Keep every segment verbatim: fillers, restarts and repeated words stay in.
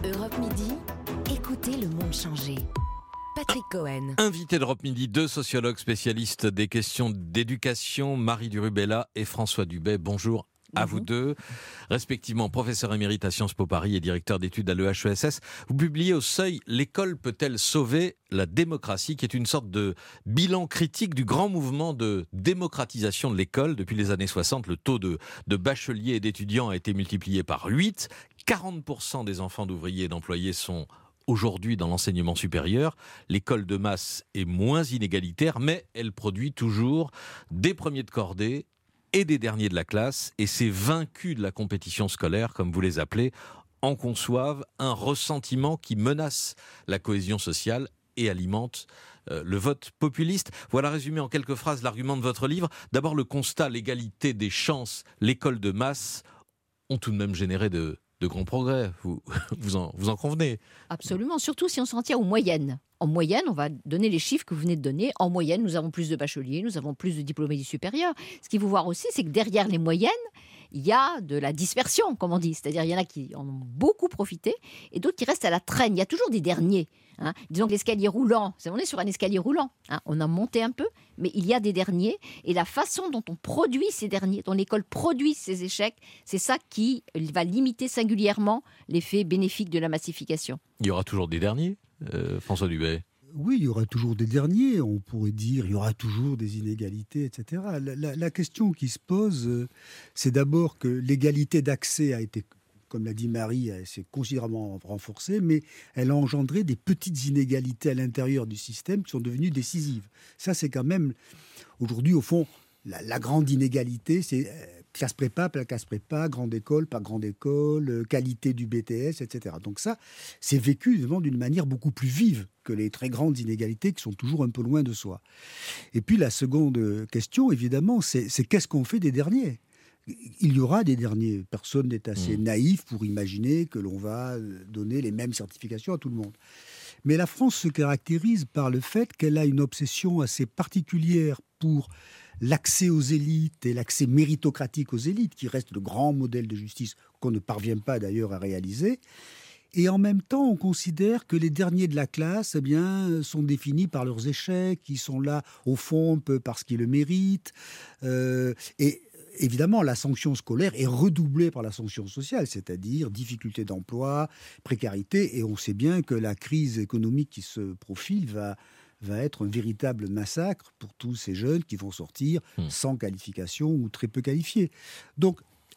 Europe Midi, écoutez le monde changer. Patrick Cohen. Invité d'Europe Midi, deux sociologues spécialistes des questions d'éducation, Marie Durubella et François Dubet. Bonjour à vous deux, respectivement professeur émérite à Sciences Po Paris et directeur d'études à l'E H E S S. Vous publiez au Seuil « L'école peut-elle sauver la démocratie ?» qui est une sorte de bilan critique du grand mouvement de démocratisation de l'école. Depuis les années soixante, le taux de, de bacheliers et d'étudiants a été multiplié par huit. quarante pour cent des enfants d'ouvriers et d'employés sont aujourd'hui dans l'enseignement supérieur. L'école de masse est moins inégalitaire, mais elle produit toujours des premiers de cordée et des derniers de la classe, et ces vaincus de la compétition scolaire, comme vous les appelez, en conçoivent un ressentiment qui menace la cohésion sociale et alimente euh, le vote populiste. Voilà résumé en quelques phrases l'argument de votre livre. D'abord le constat, l'égalité des chances, l'école de masse ont tout de même généré de, de grands progrès. Vous, vous, en, vous en convenez ? Absolument, surtout si on s'en tient aux moyennes. En moyenne, on va donner les chiffres que vous venez de donner. En moyenne, nous avons plus de bacheliers, nous avons plus de diplômés du supérieur. Ce qu'il faut voir aussi, c'est que derrière les moyennes, il y a de la dispersion, comme on dit. C'est-à-dire, il y en a qui en ont beaucoup profité et d'autres qui restent à la traîne. Il y a toujours des derniers. Hein. Disons que l'escalier roulant, on est sur un escalier roulant. Hein. On a monté un peu, mais il y a des derniers. Et la façon dont on produit ces derniers, dont l'école produit ces échecs, c'est ça qui va limiter singulièrement l'effet bénéfique de la massification. Il y aura toujours des derniers, euh, François Dubet ? Oui, il y aura toujours des derniers, on pourrait dire, il y aura toujours des inégalités, et cetera. La, la, la question qui se pose, euh, c'est d'abord que l'égalité d'accès a été, comme l'a dit Marie, elle s'est considérablement renforcée, mais elle a engendré des petites inégalités à l'intérieur du système qui sont devenues décisives. Ça, c'est quand même, aujourd'hui, au fond, la, la grande inégalité, c'est euh, classe prépa, pas classe prépa, grande école, pas grande école, euh, qualité du B T S, et cetera. Donc ça, c'est vécu évidemment d'une manière beaucoup plus vive que les très grandes inégalités qui sont toujours un peu loin de soi. Et puis la seconde question, évidemment, c'est, c'est qu'est-ce qu'on fait des derniers ? Il y aura des derniers. Personne n'est assez mmh. naïf pour imaginer que l'on va donner les mêmes certifications à tout le monde. Mais la France se caractérise par le fait qu'elle a une obsession assez particulière pour l'accès aux élites et l'accès méritocratique aux élites, qui reste le grand modèle de justice qu'on ne parvient pas d'ailleurs à réaliser. Et en même temps, on considère que les derniers de la classe eh bien, sont définis par leurs échecs, qui sont là, au fond, un peu parce qu'ils le méritent. Euh, et évidemment, la sanction scolaire est redoublée par la sanction sociale, c'est-à-dire difficulté d'emploi, précarité. Et on sait bien que la crise économique qui se profile va... va être un véritable massacre pour tous ces jeunes qui vont sortir mmh. sans qualification ou très peu qualifiés. Donc,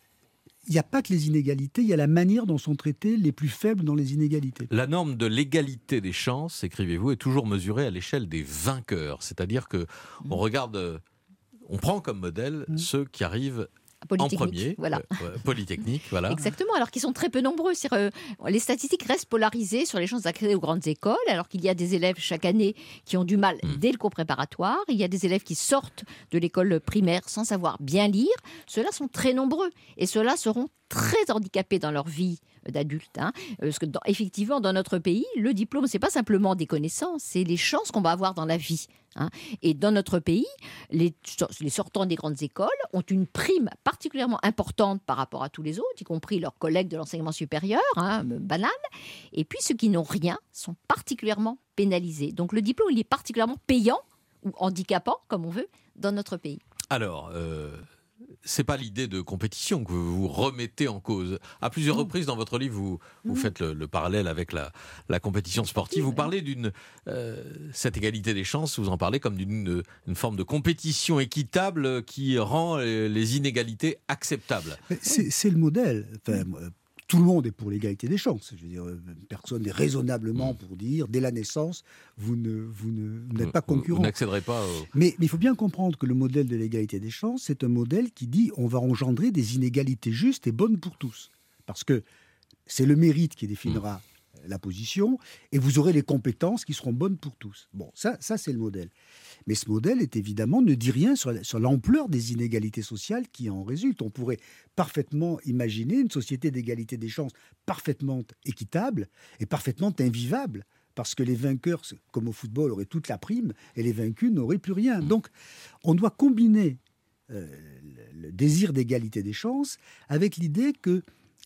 il n'y a pas que les inégalités, il y a la manière dont sont traités les plus faibles dans les inégalités. La norme de l'égalité des chances, écrivez-vous, est toujours mesurée à l'échelle des vainqueurs. C'est-à-dire que mmh. on regarde, on prend comme modèle mmh. ceux qui arrivent en premier, voilà. euh, Polytechnique, voilà. Exactement, alors qu'ils sont très peu nombreux. Euh, les statistiques restent polarisées sur les chances d'accès aux grandes écoles, alors qu'il y a des élèves chaque année qui ont du mal mmh. dès le cours préparatoire. Il y a des élèves qui sortent de l'école primaire sans savoir bien lire. Ceux-là sont très nombreux et ceux-là seront très handicapés dans leur vie d'adulte. Hein. Parce que dans, effectivement, dans notre pays, le diplôme, c'est pas simplement des connaissances, c'est les chances qu'on va avoir dans la vie. Hein. Et dans notre pays, les, les sortants des grandes écoles ont une prime particulièrement importante par rapport à tous les autres, y compris leurs collègues de l'enseignement supérieur, hein, banal. Et puis ceux qui n'ont rien sont particulièrement pénalisés. Donc le diplôme, il est particulièrement payant ou handicapant, comme on veut, dans notre pays. Alors... Euh... c'est pas l'idée de compétition que vous remettez en cause. À plusieurs reprises dans votre livre, vous, vous faites le, le parallèle avec la, la compétition sportive. Vous parlez d'une euh, cette égalité des chances, vous en parlez comme d'une une forme de compétition équitable qui rend les, les inégalités acceptables. C'est, c'est le modèle. Enfin, tout le monde est pour l'égalité des chances. Je veux dire, personne n'est raisonnablement mmh. pour dire, dès la naissance, vous, ne, vous, ne, vous n'êtes pas concurrent. Vous n'accéderez pas au... Mais, mais il faut bien comprendre que le modèle de l'égalité des chances, c'est un modèle qui dit on va engendrer des inégalités justes et bonnes pour tous. Parce que c'est le mérite qui définira mmh. la position, et vous aurez les compétences qui seront bonnes pour tous. Bon, ça, ça c'est le modèle. Mais ce modèle, est évidemment, ne dit rien sur, sur l'ampleur des inégalités sociales qui en résultent. On pourrait parfaitement imaginer une société d'égalité des chances parfaitement équitable et parfaitement invivable, parce que les vainqueurs, comme au football, auraient toute la prime, et les vaincus n'auraient plus rien. Donc, on doit combiner euh, le désir d'égalité des chances avec l'idée que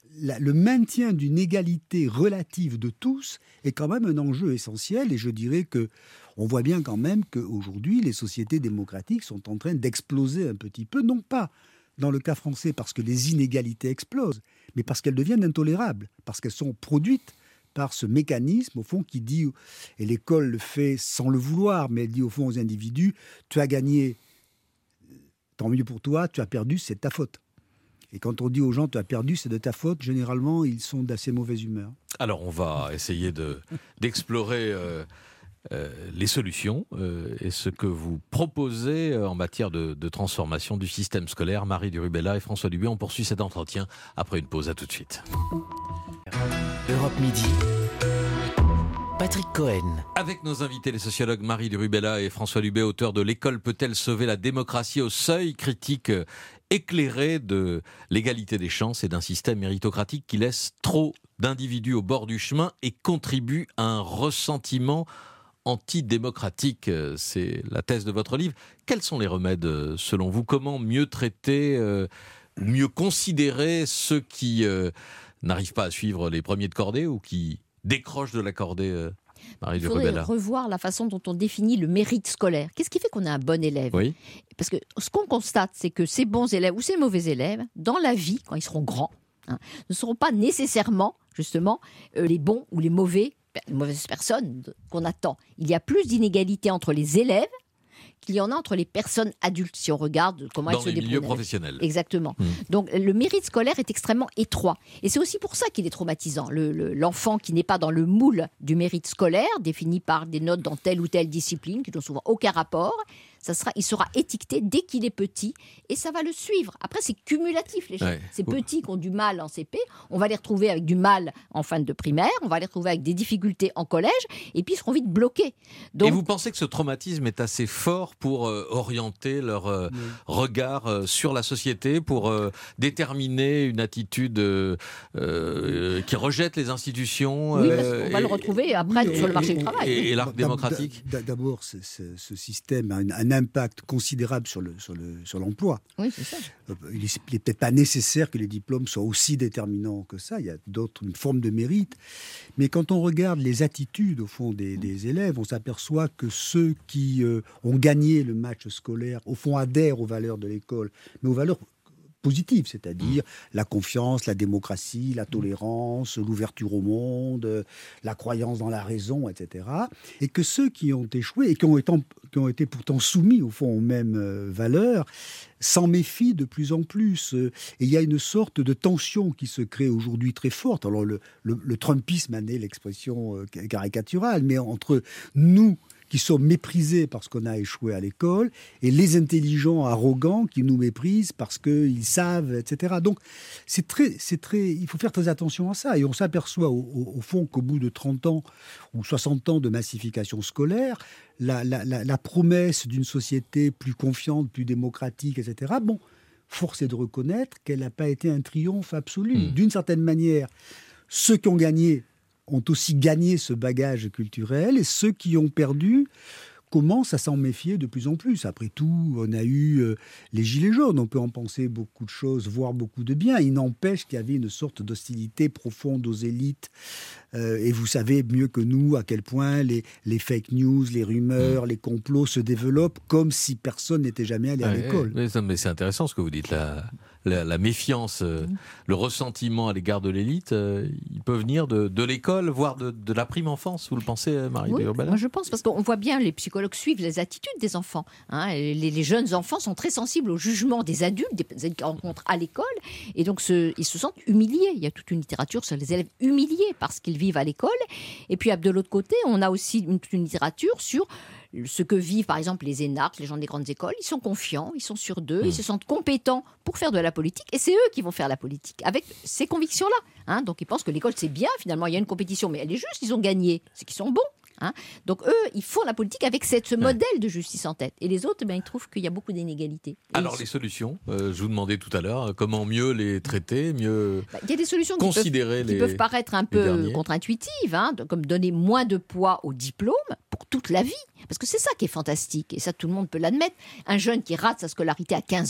la, le maintien d'une égalité relative de tous est quand même un enjeu essentiel. Et je dirais que on voit bien quand même qu'aujourd'hui, les sociétés démocratiques sont en train d'exploser un petit peu, non pas dans le cas français parce que les inégalités explosent, mais parce qu'elles deviennent intolérables, parce qu'elles sont produites par ce mécanisme, au fond, qui dit, et l'école le fait sans le vouloir, mais elle dit au fond aux individus, tu as gagné, tant mieux pour toi, tu as perdu, c'est de ta faute. Et quand on dit aux gens, tu as perdu, c'est de ta faute, généralement, ils sont d'assez mauvaise humeur. Alors, on va essayer de, d'explorer euh, euh, les solutions euh, et ce que vous proposez en matière de, de transformation du système scolaire. Marie du Rubella et François Dubé, on poursuit cet entretien après une pause. À tout de suite. Europe Midi. Patrick Cohen. Avec nos invités, les sociologues Marie du Rubella et François Dubé, auteurs de L'école peut-elle sauver la démocratie au seuil, critique éclairée de l'égalité des chances et d'un système méritocratique qui laisse trop d'individus au bord du chemin et contribue à un ressentiment antidémocratique. C'est la thèse de votre livre. Quels sont les remèdes selon vous? Comment mieux traiter, euh, mieux considérer ceux qui euh, n'arrivent pas à suivre les premiers de cordée ou qui décrochent de la cordée euh, Marie Il du faudrait Rubella. revoir la façon dont on définit le mérite scolaire. Qu'est-ce qui fait qu'on est un bon élève? Oui. Parce que ce qu'on constate, c'est que ces bons élèves ou ces mauvais élèves, dans la vie, quand ils seront grands, hein, ne seront pas nécessairement, justement, euh, les bons ou les mauvais, les mauvaises personnes qu'on attend. Il y a plus d'inégalités entre les élèves qu'il y en a entre les personnes adultes, si on regarde comment Dans elles se les débrouillent. milieux professionnels. Exactement. Mmh. Donc le mérite scolaire est extrêmement étroit. Et c'est aussi pour ça qu'il est traumatisant. Le, le, l'enfant qui n'est pas dans le moule du mérite scolaire, défini par des notes dans telle ou telle discipline, qui n'ont souvent aucun rapport, ça sera, il sera étiqueté dès qu'il est petit et ça va le suivre. Après, c'est cumulatif, les gens. Ouais. Ces petits qui ont du mal en C P, on va les retrouver avec du mal en fin de primaire, on va les retrouver avec des difficultés en collège et puis ils seront vite bloqués. Donc, et vous pensez que ce traumatisme est assez fort pour euh, orienter leur euh, Oui. regard euh, sur la société, pour euh, déterminer une attitude euh, euh, qui rejette les institutions oui, euh, parce qu'on va le retrouver après oui, sur le et- marché et- du travail. et, et l'arc D'ab- démocratique. d'ab- D'abord, c'est- c'est- ce système a un, un impact considérable sur, le, sur, le, sur l'emploi. Oui, c'est ça. Euh, Il n'est peut-être pas nécessaire que les diplômes soient aussi déterminants que ça. Il y a d'autres une forme de mérite. Mais quand on regarde les attitudes, au fond, des, des élèves, on s'aperçoit que ceux qui euh, ont gagné le match scolaire, au fond, adhèrent aux valeurs de l'école, mais aux valeurs positives, c'est-à-dire la confiance, la démocratie, la tolérance, l'ouverture au monde, euh, la croyance dans la raison, et cetera. Et que ceux qui ont échoué et qui ont été, qui ont été pourtant soumis, au fond, aux mêmes euh, valeurs, s'en méfient de plus en plus. Euh, Et il y a une sorte de tension qui se crée aujourd'hui très forte. Alors le, le, le Trumpisme a né l'expression euh, caricaturale, mais entre nous qui sommes méprisés parce qu'on a échoué à l'école, et les intelligents arrogants qui nous méprisent parce qu'ils savent, et cetera. Donc, c'est très, c'est très, il faut faire très attention à ça. Et on s'aperçoit au, au, au fond qu'au bout de trente ans ou soixante ans de massification scolaire, la, la, la, la promesse d'une société plus confiante, plus démocratique, et cetera, bon, force est de reconnaître qu'elle n'a pas été un triomphe absolu. Mmh. D'une certaine manière, ceux qui ont gagné ont aussi gagné ce bagage culturel et ceux qui ont perdu commencent à s'en méfier de plus en plus. Après tout, on a eu euh, les Gilets jaunes, on peut en penser beaucoup de choses, voire beaucoup de bien. Il n'empêche qu'il y avait une sorte d'hostilité profonde aux élites. Euh, et vous savez mieux que nous à quel point les, les fake news, les rumeurs, les complots se développent comme si personne n'était jamais allé à Ouais, l'école. ouais, mais c'est intéressant ce que vous dites. La, la, la méfiance, euh, Mmh. le ressentiment à l'égard de l'élite, euh, il peut venir de, de l'école, voire de, de la prime enfance. Vous le pensez, Marie Oui, de Rubella? moi je pense, parce qu'on voit bien, les psychologues suivent les attitudes des enfants. Hein. Les, les jeunes enfants sont très sensibles au jugement des adultes, des adultes qu'ils rencontrent à l'école, et donc ce, ils se sentent humiliés. Il y a toute une littérature sur les élèves humiliés parce qu'ils vivent à l'école. Et puis de l'autre côté, on a aussi une, une littérature sur ce que vivent par exemple les énarques, les gens des grandes écoles. Ils sont confiants, ils sont sûrs d'eux, Mmh. ils se sentent compétents pour faire de la politique, et c'est eux qui vont faire la politique avec ces convictions-là. Hein. Donc ils pensent que l'école c'est bien, finalement il y a une compétition, mais elle est juste, ils ont gagné, c'est qu'ils sont bons. Hein. Donc eux, ils font la politique avec cette, ce modèle de justice en tête. Et les autres, ben, ils trouvent qu'il y a beaucoup d'inégalités. Et Alors ils- les solutions, euh, je vous demandais tout à l'heure, euh, comment mieux les traiter, mieux bah, il y a des solutions qui peuvent, considérer qui les... peuvent paraître un les peu derniers. contre-intuitives, hein, de- comme donner moins de poids au diplôme pour toute la vie. Parce que c'est ça qui est fantastique, et ça tout le monde peut l'admettre. Un jeune qui rate sa scolarité à quinze ans,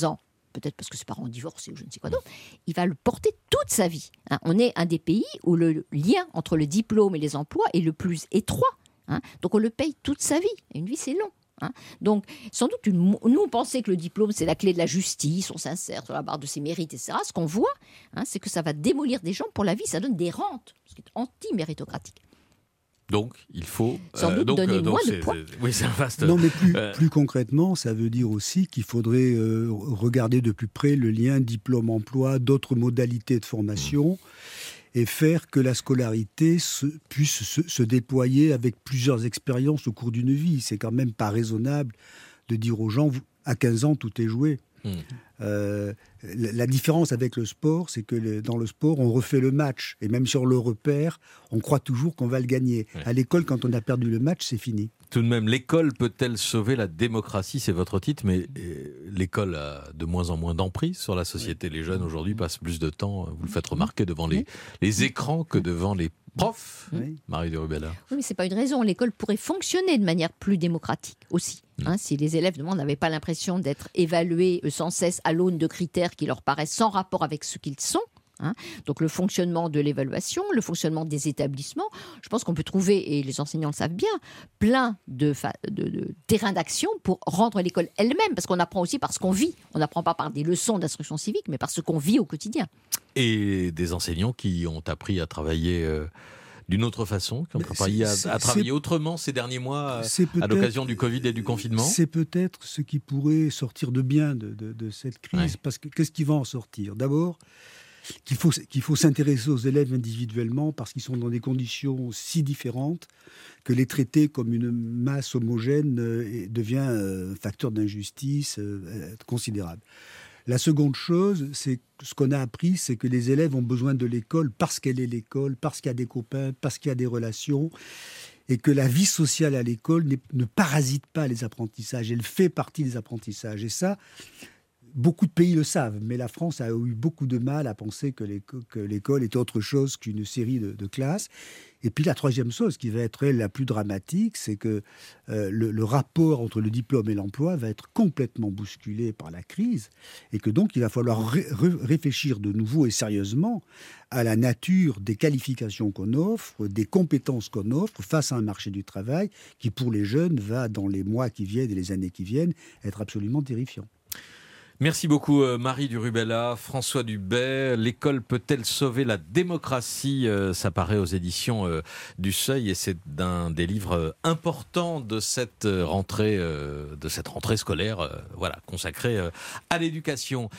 peut-être parce que ses parents ont divorcé ou je ne sais quoi d'autre, il va le porter toute sa vie. Hein. On est un des pays où le lien entre le diplôme et les emplois est le plus étroit. Hein. Donc on le paye toute sa vie. Et une vie, c'est long. Hein. Donc, sans doute, une, nous, on pensait que le diplôme, c'est la clé de la justice, on s'insère sur la barre de ses mérites, et cetera. Ce qu'on voit, hein, c'est que ça va démolir des gens pour la vie, ça donne des rentes, ce qui est anti-méritocratique. Donc, il faut... Sans doute donc, donner euh, donc, moins de c'est, poids. c'est, oui, c'est un vaste... Non, mais plus, euh, plus concrètement, ça veut dire aussi qu'il faudrait euh, regarder de plus près le lien diplôme-emploi, d'autres modalités de formation, mmh. et faire que la scolarité se, puisse se, se déployer avec plusieurs expériences au cours d'une vie. C'est quand même pas raisonnable de dire aux gens, vous, à quinze ans, tout est joué. Mmh. Euh, la, la différence avec le sport, c'est que le, dans le sport, on refait le match. Et même sur le repère, on croit toujours qu'on va le gagner. Ouais. À l'école, quand on a perdu le match, c'est fini. Tout de même, l'école peut-elle sauver la démocratie ? C'est votre titre, mais l'école a de moins en moins d'emprise sur la société. Les jeunes, aujourd'hui, passent plus de temps, vous le faites remarquer, devant les, les écrans que devant les profs. Oui. Marie de Rubella. Oui, mais ce n'est pas une raison. L'école pourrait fonctionner de manière plus démocratique aussi. Hein, si les élèves n'avaient pas l'impression d'être évalués sans cesse à l'aune de critères qui leur paraissent sans rapport avec ce qu'ils sont. Hein. Donc le fonctionnement de l'évaluation, le fonctionnement des établissements, je pense qu'on peut trouver, et les enseignants le savent bien, plein de, fa- de, de terrains d'action pour rendre l'école elle-même, parce qu'on apprend aussi par ce qu'on vit. On n'apprend pas par des leçons d'instruction civique, mais par ce qu'on vit au quotidien. Et des enseignants qui ont appris à travailler... Euh... d'une autre façon, qui ont travaillé à, à travailler autrement ces derniers mois à l'occasion du Covid et du confinement. C'est peut-être ce qui pourrait sortir de bien de, de, de cette crise, ouais. Parce que qu'est-ce qui va en sortir ? D'abord, qu'il faut, qu'il faut s'intéresser aux élèves individuellement parce qu'ils sont dans des conditions si différentes que les traiter comme une masse homogène euh, devient un facteur d'injustice euh, considérable. La seconde chose, c'est ce qu'on a appris, c'est que les élèves ont besoin de l'école parce qu'elle est l'école, parce qu'il y a des copains, parce qu'il y a des relations, et que la vie sociale à l'école ne parasite pas les apprentissages, elle fait partie des apprentissages. Et ça, beaucoup de pays le savent, mais la France a eu beaucoup de mal à penser que l'école, que l'école était autre chose qu'une série de, de classes. Et puis la troisième chose qui va être elle, la plus dramatique, c'est que euh, le, le rapport entre le diplôme et l'emploi va être complètement bousculé par la crise et que donc il va falloir ré- ré- réfléchir de nouveau et sérieusement à la nature des qualifications qu'on offre, des compétences qu'on offre face à un marché du travail qui pour les jeunes va dans les mois qui viennent et les années qui viennent être absolument terrifiant. Merci beaucoup Marie du Rubella, François Dubet. L'école peut-elle sauver la démocratie ? Ça paraît aux éditions du Seuil et c'est un des livres importants de cette rentrée, de cette rentrée scolaire, voilà, consacrée à l'éducation.